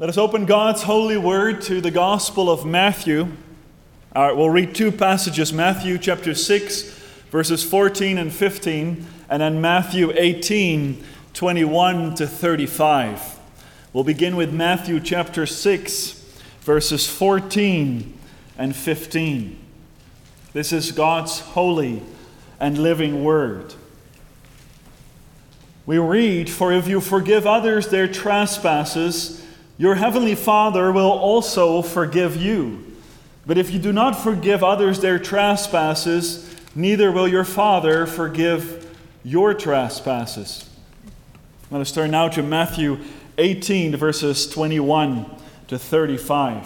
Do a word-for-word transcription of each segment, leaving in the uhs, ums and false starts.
Let us open God's holy word to the Gospel of Matthew. All right, we'll read two passages, Matthew chapter six, verses fourteen and fifteen, and then Matthew eighteen, twenty-one to thirty-five. We'll begin with Matthew chapter six, verses fourteen and fifteen. This is God's holy and living word. We read, "For if you forgive others their trespasses, your heavenly Father will also forgive you. But if you do not forgive others their trespasses, neither will your Father forgive your trespasses." Let us turn now to Matthew eighteen, verses twenty-one to thirty-five.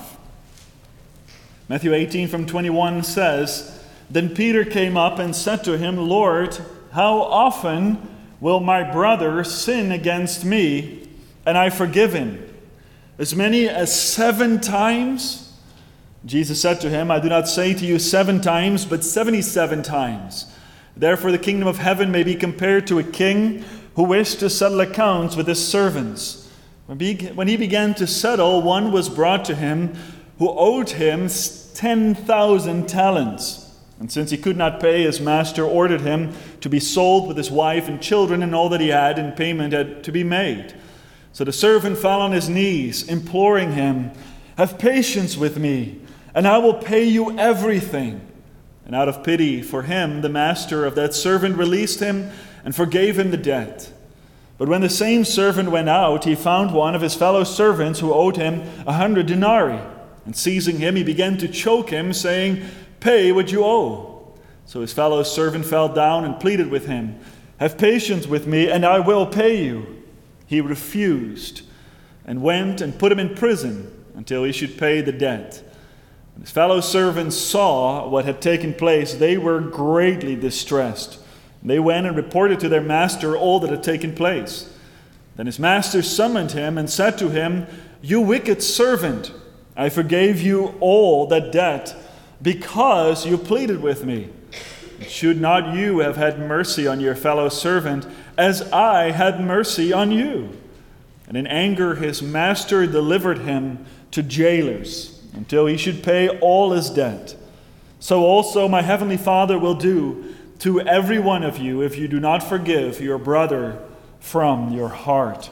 Matthew eighteen from twenty-one says, "Then Peter came up and said to him, 'Lord, how often will my brother sin against me, and I forgive him? As many as seven times?' Jesus said to him, 'I do not say to you seven times, but seventy-seven times. Therefore the kingdom of heaven may be compared to a king who wished to settle accounts with his servants. When he began to settle, one was brought to him who owed him ten thousand talents. And since he could not pay, his master ordered him to be sold with his wife and children and all that he had, and payment had to be made. So the servant fell on his knees, imploring him, 'Have patience with me, and I will pay you everything.' And out of pity for him, the master of that servant released him and forgave him the debt. But when the same servant went out, he found one of his fellow servants who owed him a hundred denarii. And seizing him, he began to choke him, saying, 'Pay what you owe.' So his fellow servant fell down and pleaded with him, 'Have patience with me, and I will pay you.' He refused and went and put him in prison until he should pay the debt. When his fellow servants saw what had taken place, they were greatly distressed. They went and reported to their master all that had taken place. Then his master summoned him and said to him, 'You wicked servant, I forgave you all that debt because you pleaded with me. Should not you have had mercy on your fellow servant as I had mercy on you?' And in anger his master delivered him to jailers until he should pay all his debt. So also my heavenly Father will do to every one of you if you do not forgive your brother from your heart."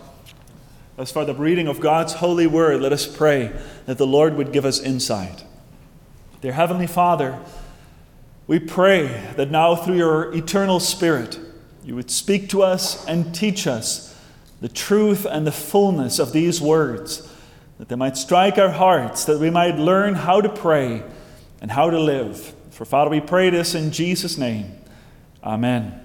As for the reading of God's holy word, let us pray that the Lord would give us insight. Dear Heavenly Father, we pray that now through your eternal Spirit, you would speak to us and teach us the truth and the fullness of these words, that they might strike our hearts, that we might learn how to pray and how to live. For Father, we pray this in Jesus' name. Amen.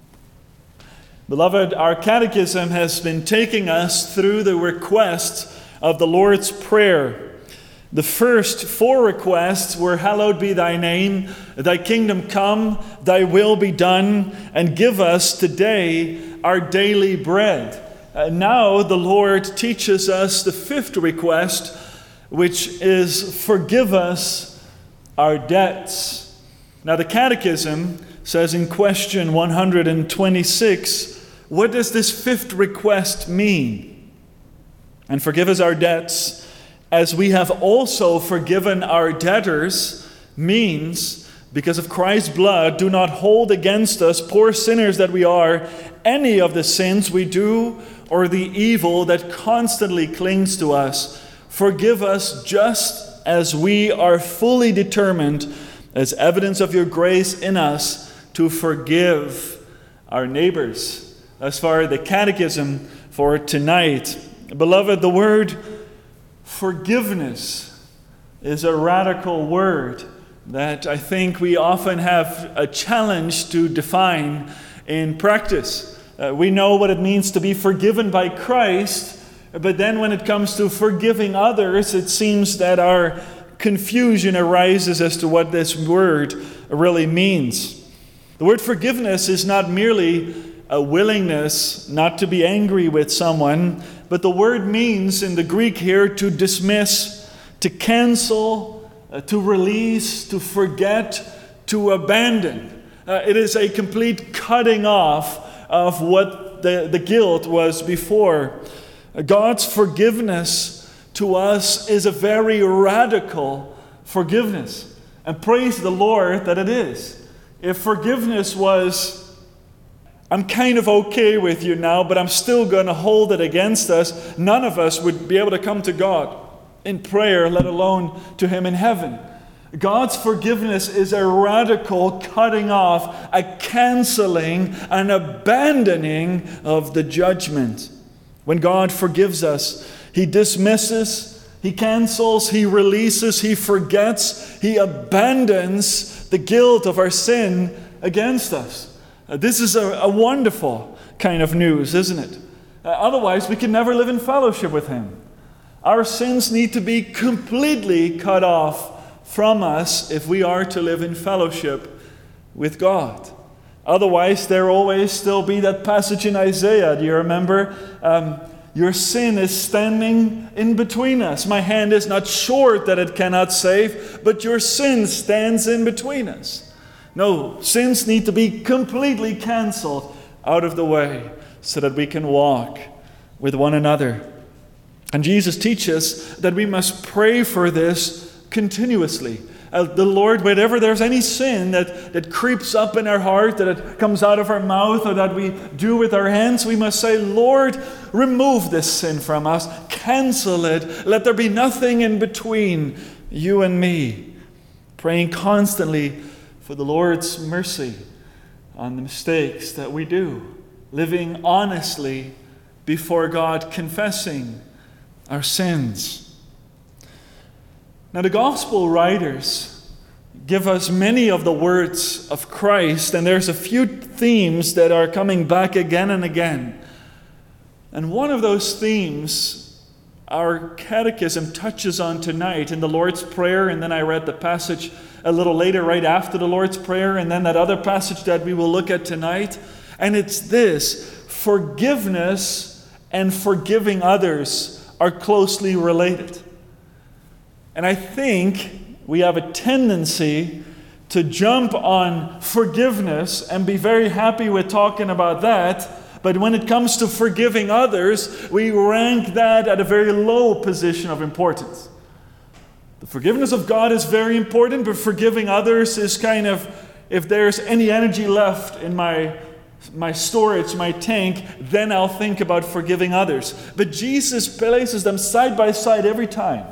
Beloved, our catechism has been taking us through the requests of the Lord's Prayer. The first four requests were, "Hallowed be thy name, thy kingdom come, thy will be done, and give us today our daily bread." Uh, now the Lord teaches us the fifth request, which is, "Forgive us our debts." Now the Catechism says in question one hundred twenty-six, what does this fifth request mean? "And forgive us our debts, as we have also forgiven our debtors," means, because of Christ's blood, do not hold against us, poor sinners that we are, any of the sins we do or the evil that constantly clings to us. Forgive us just as we are fully determined, as evidence of your grace in us, to forgive our neighbors. As far as the catechism for tonight, beloved, the word forgiveness is a radical word that I think we often have a challenge to define in practice. Uh, we know what it means to be forgiven by Christ, but then when it comes to forgiving others, it seems that our confusion arises as to what this word really means. The word forgiveness is not merely a willingness not to be angry with someone, but the word means in the Greek here to dismiss, to cancel, uh, to release, to forget, to abandon. Uh, it is a complete cutting off of what the, the guilt was before. God's forgiveness to us is a very radical forgiveness. And praise the Lord that it is. If forgiveness was, I'm kind of okay with you now, but I'm still going to hold it against us, none of us would be able to come to God in prayer, let alone to Him in heaven. God's forgiveness is a radical cutting off, a canceling, an abandoning of the judgment. When God forgives us, He dismisses, He cancels, He releases, He forgets, He abandons the guilt of our sin against us. Uh, this is a, a wonderful kind of news, isn't it? Uh, otherwise, we can never live in fellowship with Him. Our sins need to be completely cut off from us if we are to live in fellowship with God. Otherwise, there will always still be that passage in Isaiah. Do you remember? Um, Your sin is standing in between us. My hand is not short that it cannot save, but your sin stands in between us. No, sins need to be completely canceled out of the way so that we can walk with one another. And Jesus teaches that we must pray for this continuously. Uh, the Lord, whenever there's any sin that, that creeps up in our heart, that it comes out of our mouth, or that we do with our hands, we must say, Lord, remove this sin from us. Cancel it. Let there be nothing in between you and me. Praying constantly for the Lord's mercy on the mistakes that we do. Living honestly before God, confessing our sins. Now, the gospel writers give us many of the words of Christ, and there's a few themes that are coming back again and again. And one of those themes our catechism touches on tonight in the Lord's Prayer, and then I read the passage a little later right after the Lord's Prayer, and then that other passage that we will look at tonight. And it's this: forgiveness and forgiving others are closely related. And I think we have a tendency to jump on forgiveness and be very happy with talking about that. But when it comes to forgiving others, we rank that at a very low position of importance. The forgiveness of God is very important, but forgiving others is kind of, if there's any energy left in my, my storage, my tank, then I'll think about forgiving others. But Jesus places them side by side every time.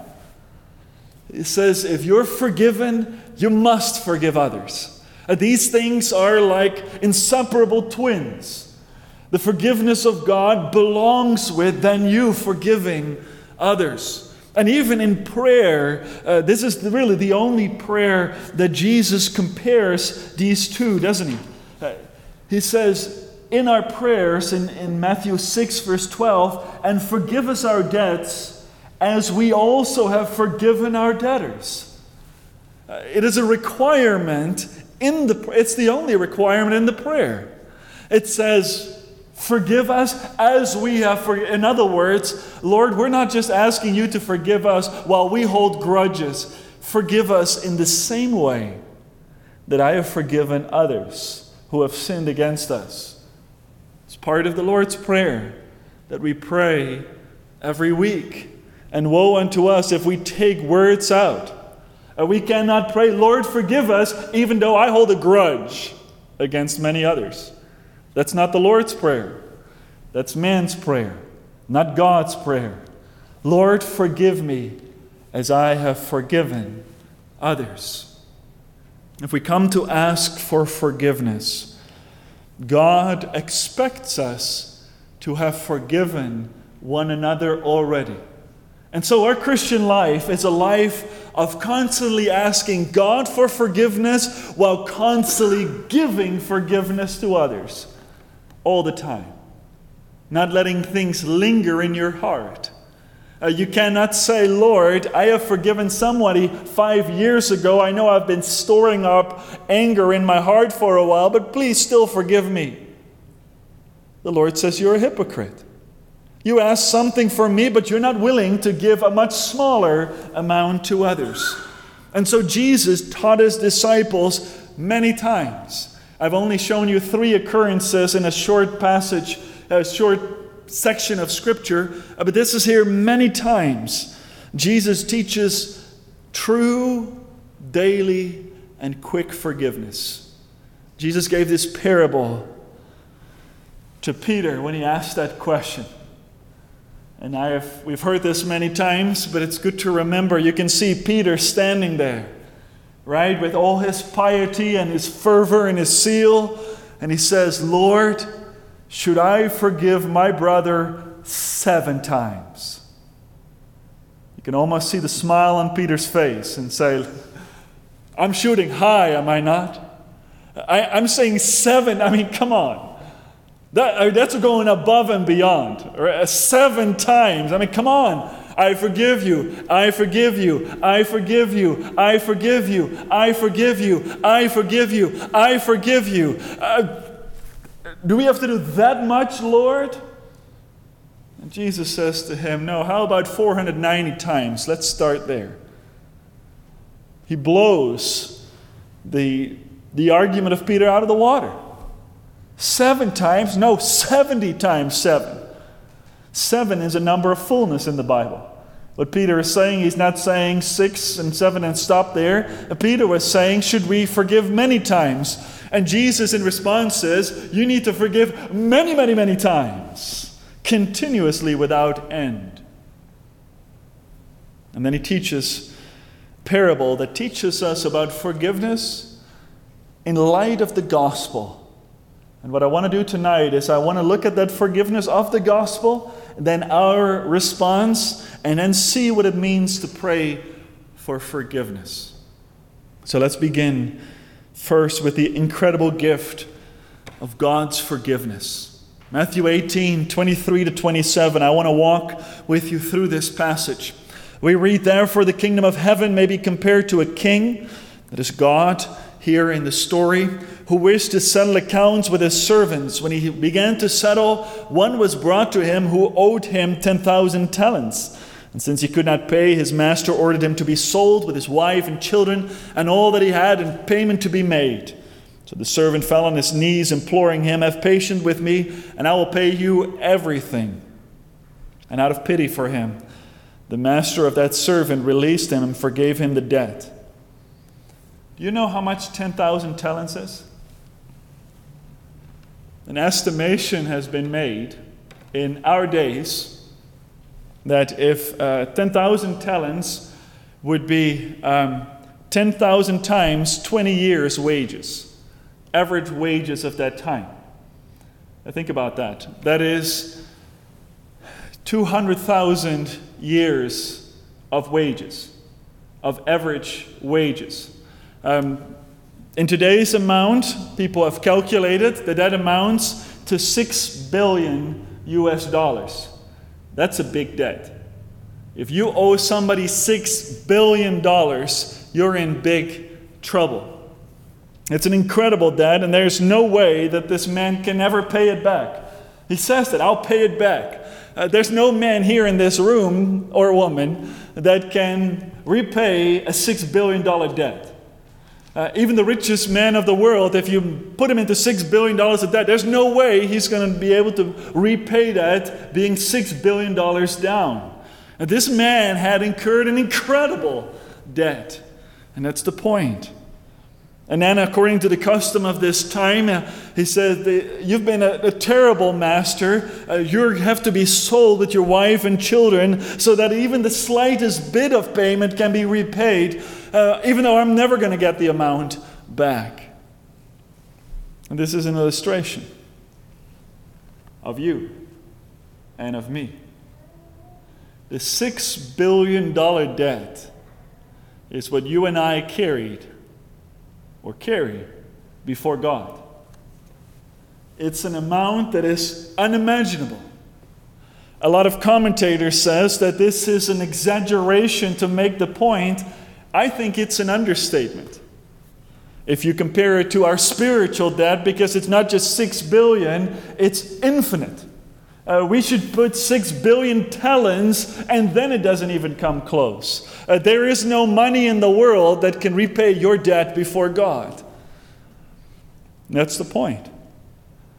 It says, if you're forgiven, you must forgive others. Uh, these things are like inseparable twins. The forgiveness of God belongs with then you forgiving others. And even in prayer, uh, this is really the only prayer that Jesus compares these two, doesn't he? Uh, he says in our prayers in, in Matthew six, verse twelve, and forgive us our debts as we also have forgiven our debtors. Uh, it is a requirement in the, it's the only requirement in the prayer. It says, forgive us as we have forgiven. In other words, Lord, we're not just asking you to forgive us while we hold grudges. Forgive us in the same way that I have forgiven others who have sinned against us. It's part of the Lord's Prayer that we pray every week. And woe unto us if we take words out. Uh, we cannot pray, Lord, forgive us, even though I hold a grudge against many others. That's not the Lord's Prayer. That's man's prayer, not God's prayer. Lord, forgive me as I have forgiven others. If we come to ask for forgiveness, God expects us to have forgiven one another already. And so our Christian life is a life of constantly asking God for forgiveness while constantly giving forgiveness to others all the time. Not letting things linger in your heart. Uh, you cannot say, Lord, I have forgiven somebody five years ago. I know I've been storing up anger in my heart for a while, but please still forgive me. The Lord says you're a hypocrite. You ask something from me, but you're not willing to give a much smaller amount to others. And so Jesus taught his disciples many times. I've only shown you three occurrences in a short passage, a short section of Scripture, but this is here many times. Jesus teaches true, daily, and quick forgiveness. Jesus gave this parable to Peter when he asked that question. And I have, we've heard this many times, but it's good to remember. You can see Peter standing there, right, with all his piety and his fervor and his zeal. And he says, Lord, should I forgive my brother seven times? You can almost see the smile on Peter's face and say, I'm shooting high, am I not? I, I'm saying seven. I mean, come on. That, that's going above and beyond. Right? Seven times. I mean, come on. I forgive you. I forgive you. I forgive you. I forgive you. I forgive you. I forgive you. I forgive you. Uh, do we have to do that much, Lord? And Jesus says to him, no, how about four hundred ninety times? Let's start there. He blows the, the argument of Peter out of the water. Seven times? No, seventy times seven. Seven is a number of fullness in the Bible. What Peter is saying, he's not saying six and seven and stop there. Peter was saying, should we forgive many times? And Jesus in response says, you need to forgive many, many, many times. Continuously without end. And then he teaches a parable that teaches us about forgiveness in light of the gospel. And what I want to do tonight is I want to look at that forgiveness of the gospel, then our response, and then see what it means to pray for forgiveness. So let's begin first with the incredible gift of God's forgiveness. Matthew eighteen, twenty-three to twenty-seven. I want to walk with you through this passage. We read, therefore, the kingdom of heaven may be compared to a king, that is God, here in the story, who wished to settle accounts with his servants. When he began to settle, one was brought to him who owed him ten thousand talents. And since he could not pay, his master ordered him to be sold with his wife and children and all that he had, and payment to be made. So the servant fell on his knees, imploring him, have patience with me, and I will pay you everything. And out of pity for him, the master of that servant released him and forgave him the debt. Do you know how much ten thousand talents is? An estimation has been made in our days that if uh, ten thousand talents would be um, ten thousand times twenty years' wages, average wages of that time. Now think about that. That is two hundred thousand years of wages, of average wages. Um, in today's amount, people have calculated that that amounts to six billion U S dollars. That's a big debt. If you owe somebody six billion dollars, you're in big trouble. It's an incredible debt, and there's no way that this man can ever pay it back. He says that, I'll pay it back. Uh, there's no man here in this room, or woman, that can repay a six billion dollars debt. Uh, even the richest man of the world, if you put him into six billion dollars of debt, there's no way he's going to be able to repay that being six billion dollars down. And this man had incurred an incredible debt. And that's the point. And then according to the custom of this time, uh, he said, you've been a, a terrible master. Uh, you have to be sold with your wife and children so that even the slightest bit of payment can be repaid, uh, even though I'm never going to get the amount back. And this is an illustration of you and of me. The six billion dollars debt is what you and I carried or carry before God. It's an amount that is unimaginable. A lot of commentators says that this is an exaggeration to make the point. I think it's an understatement. If you compare it to our spiritual debt, because it's not just six billion, it's infinite. Uh, we should put six billion talents, and then it doesn't even come close. Uh, there is no money in the world that can repay your debt before God. That's the point.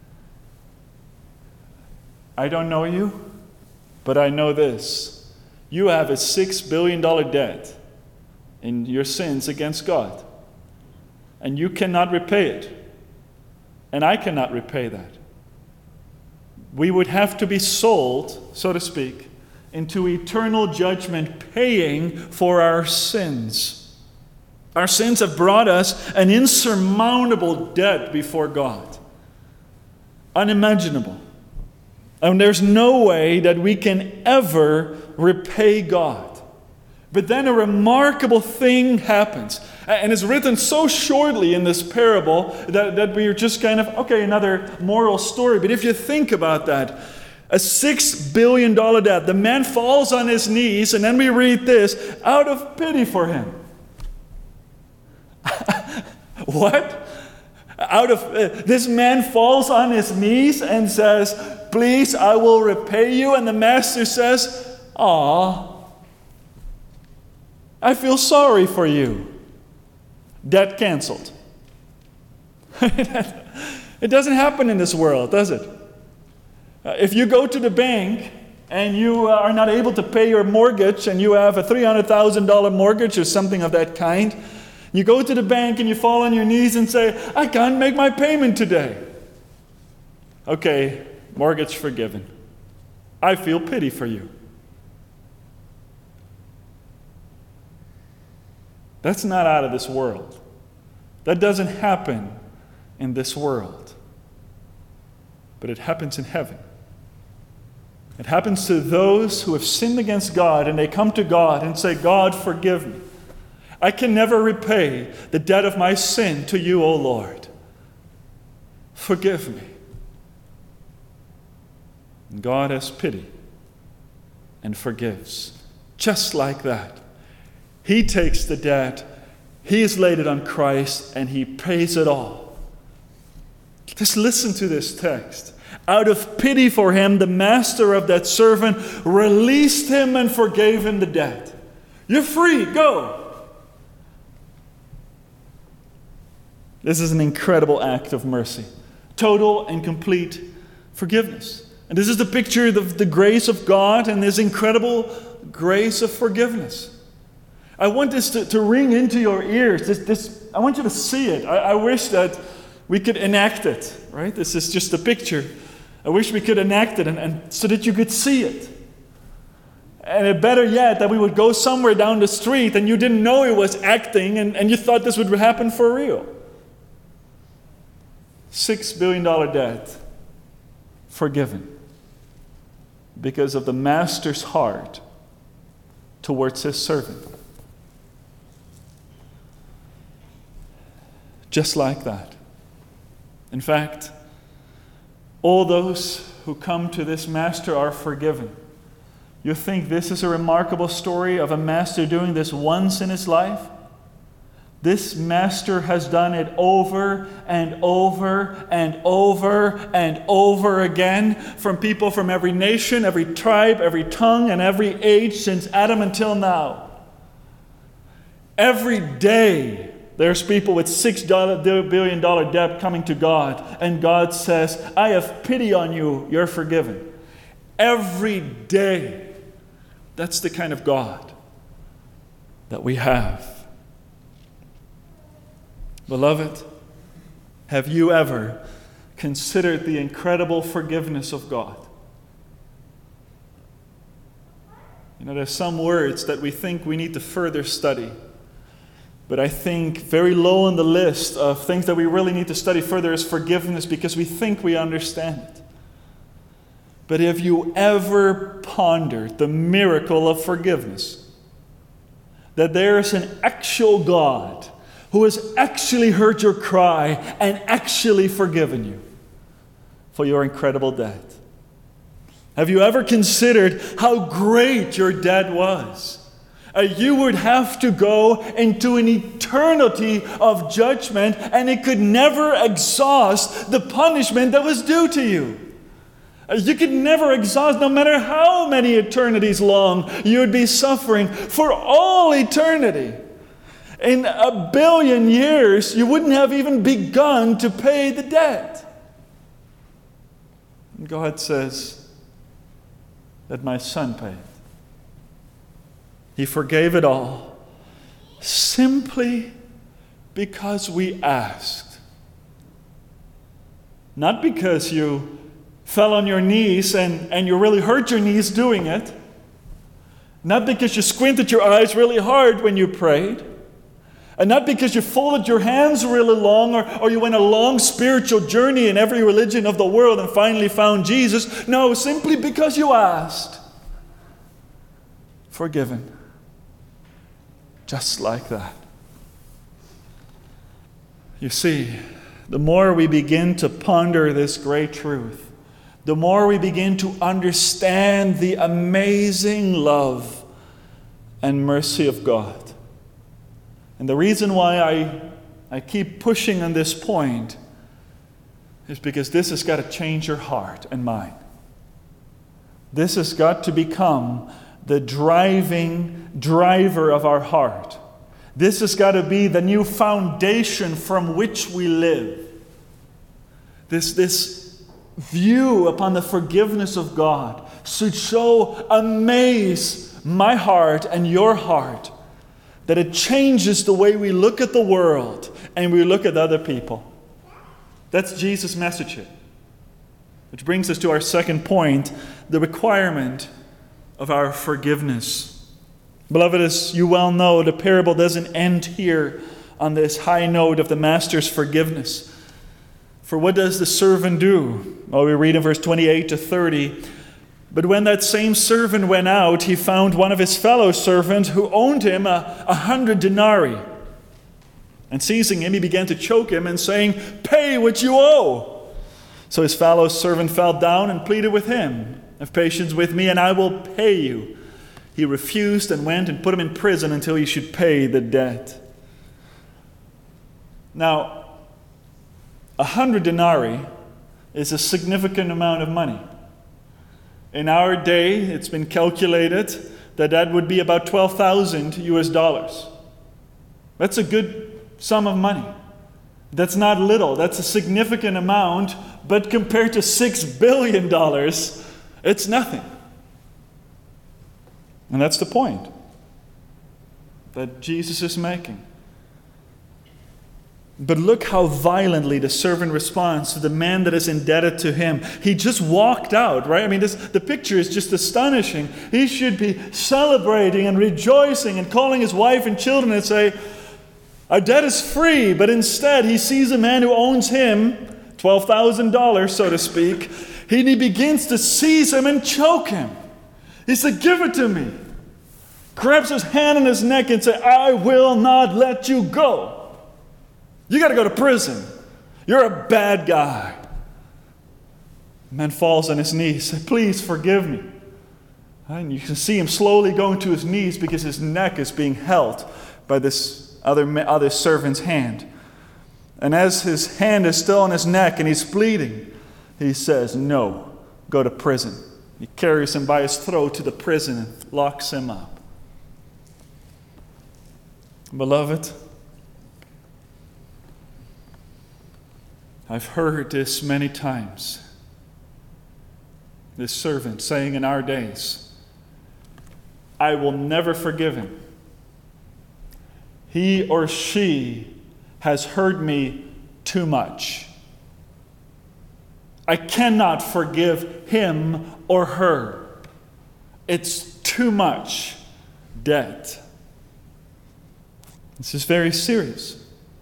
I don't know you, but I know this. You have a six billion dollars debt in your sins against God. And you cannot repay it. And I cannot repay that. We would have to be sold, so to speak, into eternal judgment, paying for our sins. Our sins have brought us an insurmountable debt before God. Unimaginable. And there's no way that we can ever repay God. But then a remarkable thing happens. And it's written so shortly in this parable that, that we are just kind of, okay, another moral story. But if you think about that, a six billion dollars debt, the man falls on his knees, and then we read this, out of pity for him. What? Out of uh, this man falls on his knees and says, please, I will repay you. And the master says, aw, I feel sorry for you. Debt canceled. It doesn't happen in this world, does it? Uh, if you go to the bank and you are not able to pay your mortgage, and you have a three hundred thousand dollars mortgage or something of that kind, you go to the bank and you fall on your knees and say, I can't make my payment today. Okay, mortgage forgiven. I feel pity for you. That's not out of this world. That doesn't happen in this world. But it happens in heaven. It happens to those who have sinned against God, and they come to God and say, God, forgive me. I can never repay the debt of my sin to you, O Lord. Forgive me. And God has pity and forgives. Just like that. He takes the debt, He has laid it on Christ, and He pays it all. Just listen to this text. Out of pity for him, the master of that servant released him and forgave him the debt. You're free, go. This is an incredible act of mercy. Total and complete forgiveness. And this is the picture of the grace of God and His incredible grace of forgiveness. I want this to, to ring into your ears. This, this, I want you to see it. I, I wish that we could enact it, right? This is just a picture. I wish we could enact it and, and so that you could see it. And better yet, that we would go somewhere down the street and you didn't know it was acting, and, and you thought this would happen for real. Six billion dollars debt forgiven because of the master's heart towards his servant. Just like that. In fact, all those who come to this master are forgiven. You think this is a remarkable story of a master doing this once in his life? This master has done it over and over and over and over again, from people from every nation, every tribe, every tongue, and every age since Adam until now. Every day, there's people with six billion dollars debt coming to God, and God says, I have pity on you, you're forgiven. Every day. That's the kind of God that we have. Beloved, have you ever considered the incredible forgiveness of God? You know, there's some words that we think we need to further study. But I think very low on the list of things that we really need to study further is forgiveness, because we think we understand it. But have you ever pondered the miracle of forgiveness? That there is an actual God who has actually heard your cry and actually forgiven you for your incredible debt. Have you ever considered how great your debt was? Uh, you would have to go into an eternity of judgment, and it could never exhaust the punishment that was due to you. Uh, you could never exhaust, no matter how many eternities long you would be suffering for all eternity. In a billion years, you wouldn't have even begun to pay the debt. And God says that my son paid. He forgave it all simply because we asked. Not because you fell on your knees and, and you really hurt your knees doing it. Not because you squinted your eyes really hard when you prayed. And not because you folded your hands really long, or, or you went a long spiritual journey in every religion of the world and finally found Jesus. No, simply because you asked. Forgiven. Just like that. You see, the more we begin to ponder this great truth, the more we begin to understand the amazing love and mercy of God. And the reason why I, I keep pushing on this point is because this has got to change your heart and mind. This has got to become the driving driver of our heart. This has got to be the new foundation from which we live. This, this view upon the forgiveness of God should so amaze my heart and your heart that it changes the way we look at the world and we look at other people. That's Jesus' message here. Which brings us to our second point, the requirement of our forgiveness. Beloved, as you well know, the parable doesn't end here on this high note of the master's forgiveness. For what does the servant do? Well, we read in verse twenty-eight to thirty. But when that same servant went out, he found one of his fellow servants who owned him a, a hundred denarii. And seizing him, he began to choke him and saying, "Pay what you owe." So his fellow servant fell down and pleaded with him, "Have patience with me, and I will pay you." He refused and went and put him in prison until he should pay the debt. Now, a hundred denarii is a significant amount of money. In our day, it's been calculated that that would be about twelve thousand U S dollars. That's a good sum of money. That's not little. That's a significant amount, but compared to six billion dollars, it's nothing. And that's the point that Jesus is making. But look how violently the servant responds to the man that is indebted to him. He just walked out, right? I mean, this, the picture is just astonishing. He should be celebrating and rejoicing and calling his wife and children and say, "Our debt is free." But instead, he sees a man who owns him twelve thousand dollars, so to speak. And he begins to seize him and choke him. He said, "Give it to me." Grabs his hand on his neck and says, "I will not let you go. You got to go to prison. You're a bad guy." The man falls on his knees. Says, "Please forgive me." And you can see him slowly going to his knees because his neck is being held by this other, other servant's hand. And as his hand is still on his neck and he's bleeding, he says, "No, go to prison." He carries him by his throat to the prison and locks him up. Beloved, I've heard this many times. This servant saying in our days, "I will never forgive him. He or she has hurt me too much. I cannot forgive him or her. It's too much debt." This is very serious.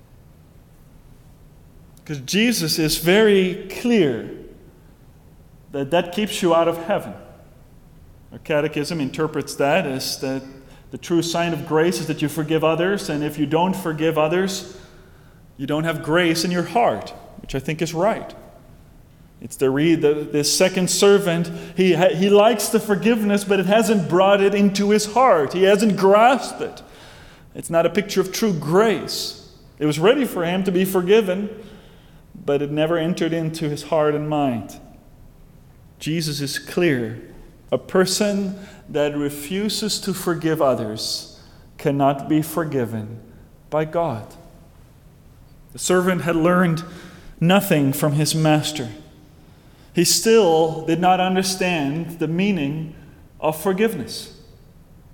Because Jesus is very clear that that keeps you out of heaven. Our catechism interprets that as that the true sign of grace is that you forgive others, and if you don't forgive others, you don't have grace in your heart, which I think is right. It's the read the this second servant, he ha, he likes the forgiveness, but it hasn't brought it into his heart. He hasn't grasped it. It's not a picture of true grace. It was ready for him to be forgiven, but it never entered into his heart and mind. Jesus is clear. A person that refuses to forgive others cannot be forgiven by God. The servant had learned nothing from his master. He still did not understand the meaning of forgiveness.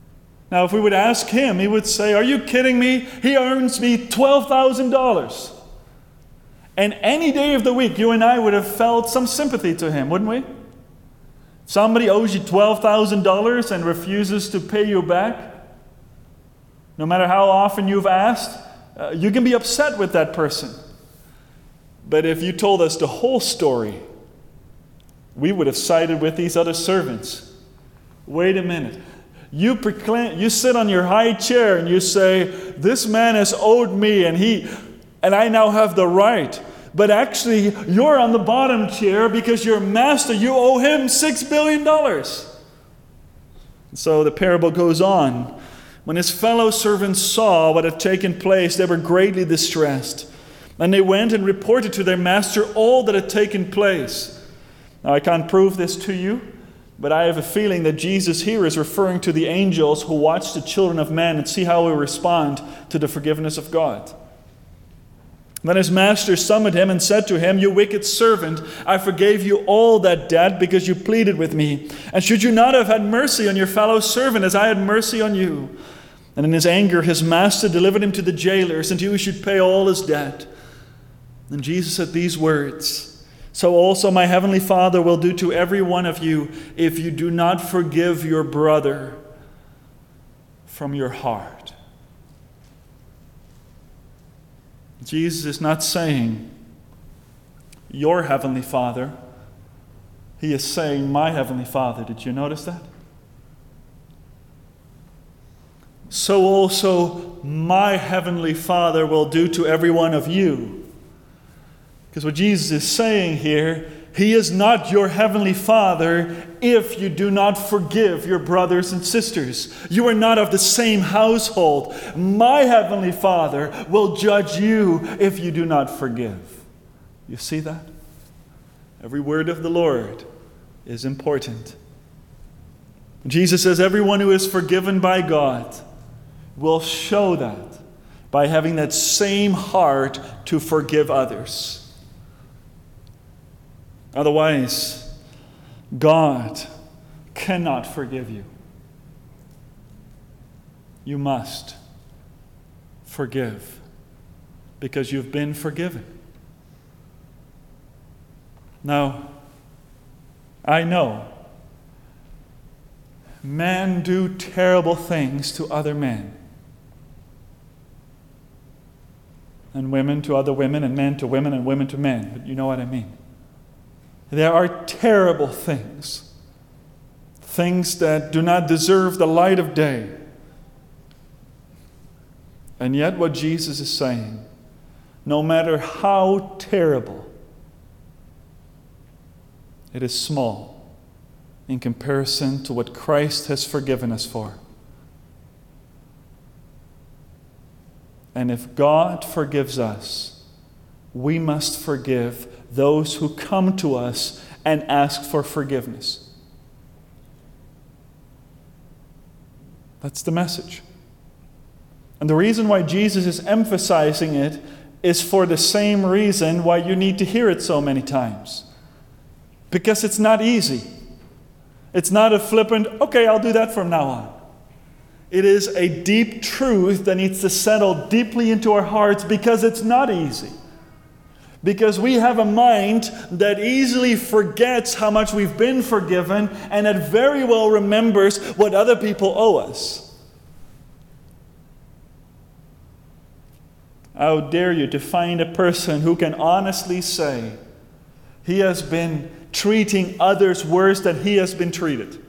Now, if we would ask him, he would say, "Are you kidding me? He earns me twelve thousand dollars. And any day of the week, you and I would have felt some sympathy to him, wouldn't we? Somebody owes you twelve thousand dollars and refuses to pay you back. No matter how often you've asked, uh, you can be upset with that person. But if you told us the whole story, we would have sided with these other servants. Wait a minute. You proclaim, you sit on your high chair and you say, this man has owed me and he, and I now have the right. But actually, you're on the bottom chair because your master, you owe him six billion dollars. So the parable goes on. When his fellow servants saw what had taken place, they were greatly distressed. And they went and reported to their master all that had taken place. Now, I can't prove this to you, but I have a feeling that Jesus here is referring to the angels who watch the children of men and see how we respond to the forgiveness of God. Then his master summoned him and said to him, "You wicked servant, I forgave you all that debt because you pleaded with me. And should you not have had mercy on your fellow servant as I had mercy on you?" And in his anger, his master delivered him to the jailers until he should pay all his debt. And Jesus said these words, "So also my heavenly Father will do to every one of you if you do not forgive your brother from your heart." Jesus is not saying, "Your heavenly Father." He is saying, "My heavenly Father." Did you notice that? "So also my heavenly Father will do to every one of you." Because what Jesus is saying here, He is not your heavenly Father if you do not forgive your brothers and sisters. You are not of the same household. My heavenly Father will judge you if you do not forgive. You see that? Every word of the Lord is important. Jesus says everyone who is forgiven by God will show that by having that same heart to forgive others. Otherwise, God cannot forgive you. You must forgive because you've been forgiven. Now, I know men do terrible things to other men, and women to other women, and men to women, and women to men. But you know what I mean. There are terrible things, things that do not deserve the light of day. And yet what Jesus is saying, no matter how terrible, it is small in comparison to what Christ has forgiven us for. And if God forgives us, we must forgive those who come to us and ask for forgiveness. That's the message. And the reason why Jesus is emphasizing it is for the same reason why you need to hear it so many times. Because it's not easy. It's not a flippant, okay, I'll do that from now on. It is a deep truth that needs to settle deeply into our hearts because it's not easy. Because we have a mind that easily forgets how much we've been forgiven and that very well remembers what other people owe us. How dare you to find a person who can honestly say he has been treating others worse than he has been treated.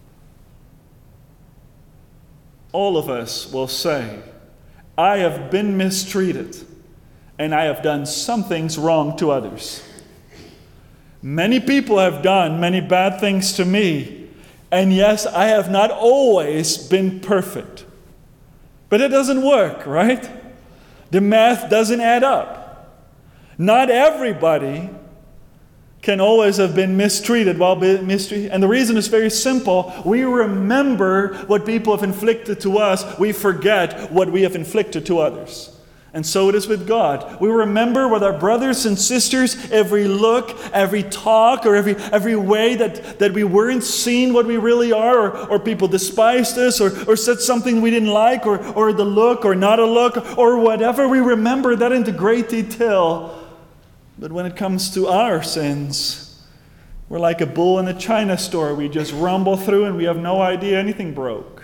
All of us will say, I have been mistreated. And I have done some things wrong to others. Many people have done many bad things to me. And yes, I have not always been perfect. But it doesn't work, right? The math doesn't add up. Not everybody can always have been mistreated while being mistreated. And the reason is very simple. We remember what people have inflicted to us. We forget what we have inflicted to others. And so it is with God. We remember with our brothers and sisters every look, every talk, or every every way that, that we weren't seen what we really are, or, or people despised us, or, or said something we didn't like, or, or the look, or not a look, or whatever. We remember that into great detail. But when it comes to our sins, we're like a bull in a china store. We just rumble through and we have no idea anything broke.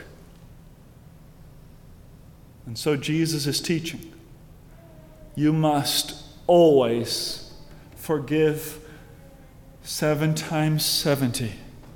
And so Jesus is teaching. You must always forgive seven times seventy.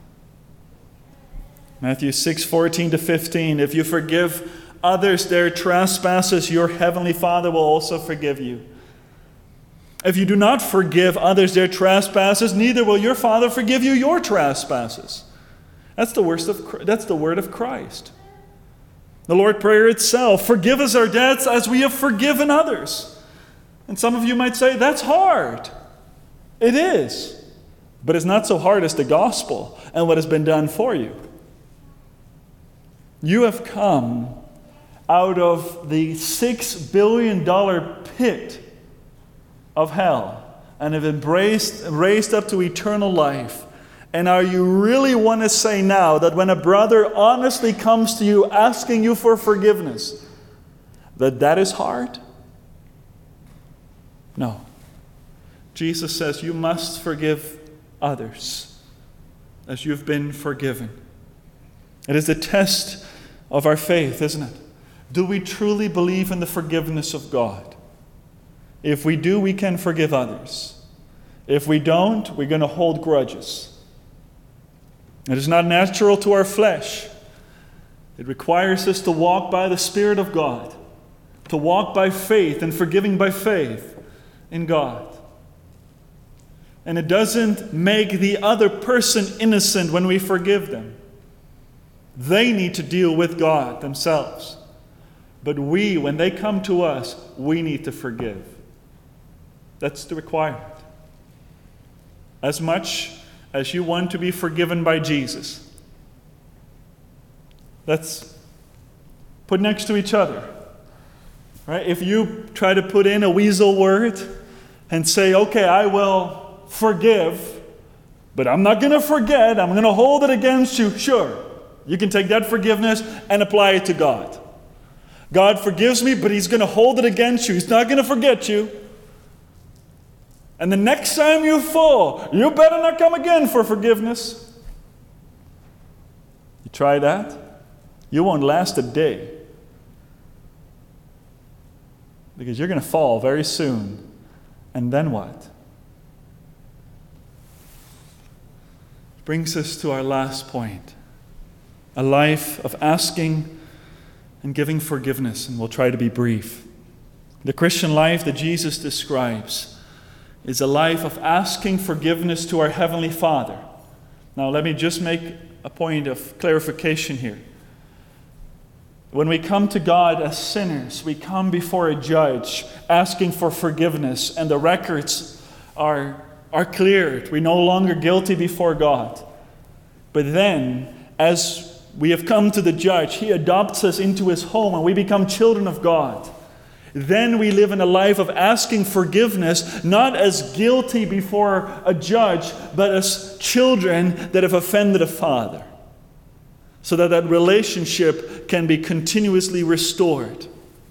Matthew six, fourteen to fifteen. If you forgive others their trespasses, your heavenly Father will also forgive you. If you do not forgive others their trespasses, neither will your Father forgive you your trespasses. That's the worst of, that's the word of Christ. The Lord's Prayer itself, forgive us our debts as we have forgiven others. And some of you might say, that's hard. It is. But it's not so hard as the gospel and what has been done for you. You have come out of the six billion dollars pit of hell and have embraced, raised up to eternal life. And are you really want to say now that when a brother honestly comes to you asking you for forgiveness, that that is hard? No. Jesus says you must forgive others as you've been forgiven. It is the test of our faith, isn't it? Do we truly believe in the forgiveness of God? If we do, we can forgive others. If we don't, we're going to hold grudges. It is not natural to our flesh. It requires us to walk by the Spirit of God, to walk by faith and forgiving by faith in God. And it doesn't make the other person innocent when we forgive them. They need to deal with God themselves. But we, when they come to us, we need to forgive. That's the requirement. As much as you want to be forgiven by Jesus. Let's put next to each other. Right? If you try to put in a weasel word and say, okay, I will forgive, but I'm not going to forget, I'm going to hold it against you, sure. You can take that forgiveness and apply it to God. God forgives me, but He's going to hold it against you. He's not going to forget you. And the next time you fall, you better not come again for forgiveness. You try that, you won't last a day. Because you're going to fall very soon. And then what? Brings us to our last point. A life of asking and giving forgiveness. And we'll try to be brief. The Christian life that Jesus describes is a life of asking forgiveness to our Heavenly Father. Now let me just make a point of clarification here. When we come to God as sinners, we come before a judge asking for forgiveness, and the records are, are cleared. We're no longer guilty before God. But then, as we have come to the judge, He adopts us into His home, and we become children of God. Then we live in a life of asking forgiveness, not as guilty before a judge, but as children that have offended a father. So that that relationship can be continuously restored.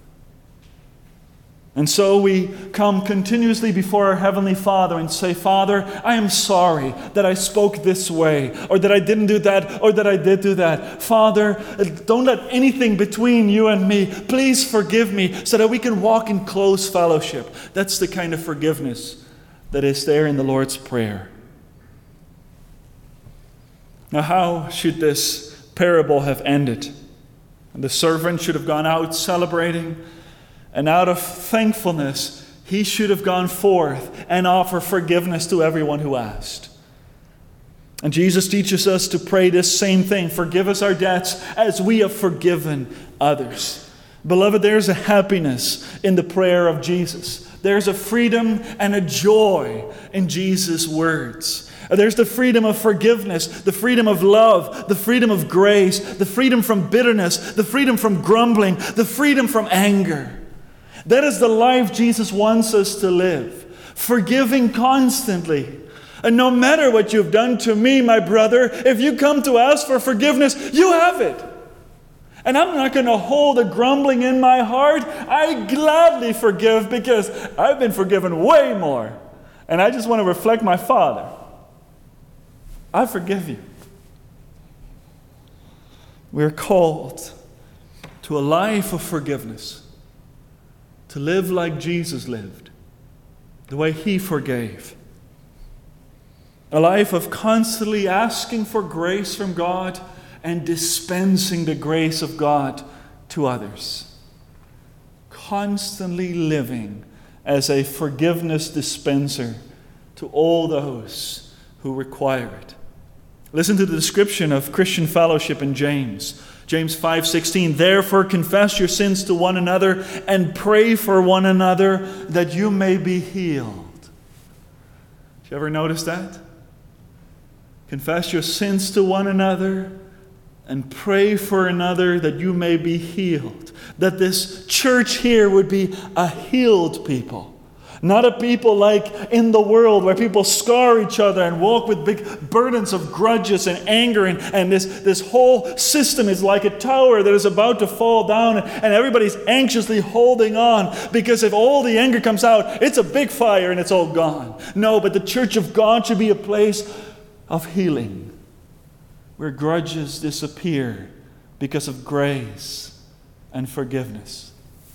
And so we come continuously before our Heavenly Father and say, Father, I am sorry that I spoke this way, or that I didn't do that, or that I did do that. Father, don't let anything between you and me. Please forgive me so that we can walk in close fellowship. That's the kind of forgiveness that is there in the Lord's Prayer. Now, how should this parable have ended? And the servant should have gone out celebrating, and out of thankfulness he should have gone forth and offer forgiveness to everyone who asked. And Jesus teaches us to pray this same thing: forgive us our debts as we have forgiven others. Beloved, there's a happiness in the prayer of Jesus. There's a freedom and a joy in Jesus' words. There's the freedom of forgiveness, the freedom of love, the freedom of grace, the freedom from bitterness, the freedom from grumbling, the freedom from anger. That is the life Jesus wants us to live, forgiving constantly. And no matter what you've done to me, my brother, if you come to ask for forgiveness, you have it. And I'm not going to hold a grumbling in my heart. I gladly forgive because I've been forgiven way more. And I just want to reflect my Father. I forgive you. We're called to a life of forgiveness, to live like Jesus lived, the way He forgave. A life of constantly asking for grace from God and dispensing the grace of God to others. Constantly living as a forgiveness dispenser to all those who require it. Listen to the description of Christian fellowship in James. James five sixteen, therefore confess your sins to one another and pray for one another that you may be healed. Did you ever notice that? Confess your sins to one another and pray for another that you may be healed. That this church here would be a healed people. Not a people like in the world where people scar each other and walk with big burdens of grudges and anger. And, and this, this whole system is like a tower that is about to fall down. And everybody's anxiously holding on because if all the anger comes out, it's a big fire and it's all gone. No, but the church of God should be a place of healing, where grudges disappear because of grace and forgiveness.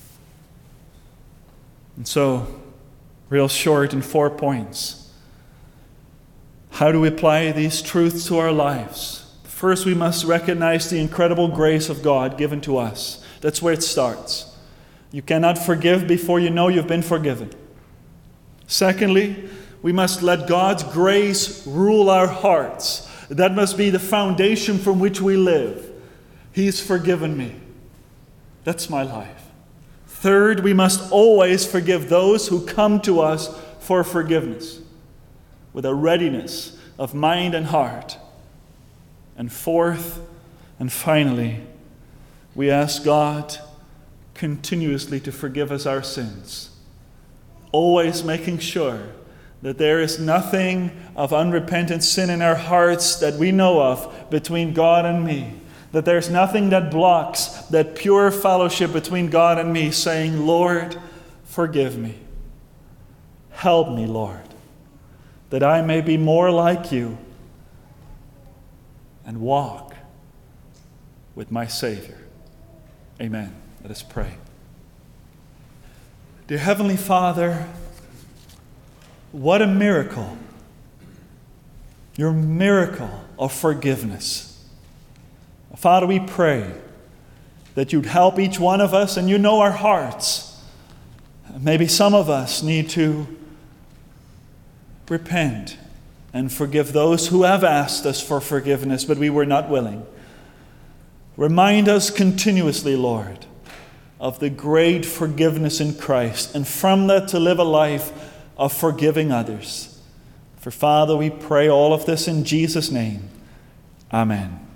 And so, real short in four points. How do we apply these truths to our lives? First, we must recognize the incredible grace of God given to us. That's where it starts. You cannot forgive before you know you've been forgiven. Secondly, we must let God's grace rule our hearts. That must be the foundation from which we live. He's forgiven me. That's my life. Third, we must always forgive those who come to us for forgiveness with a readiness of mind and heart. And fourth, and finally, we ask God continuously to forgive us our sins, always making sure that there is nothing of unrepentant sin in our hearts that we know of between God and me. That there's nothing that blocks that pure fellowship between God and me, saying, Lord, forgive me. Help me, Lord, that I may be more like you and walk with my Savior. Amen. Let us pray. Dear Heavenly Father, what a miracle. Your miracle of forgiveness. Father, we pray that you'd help each one of us, and you know our hearts. Maybe some of us need to repent and forgive those who have asked us for forgiveness, but we were not willing. Remind us continuously, Lord, of the great forgiveness in Christ, and from that to live a life of forgiving others. For Father, we pray all of this in Jesus' name. Amen.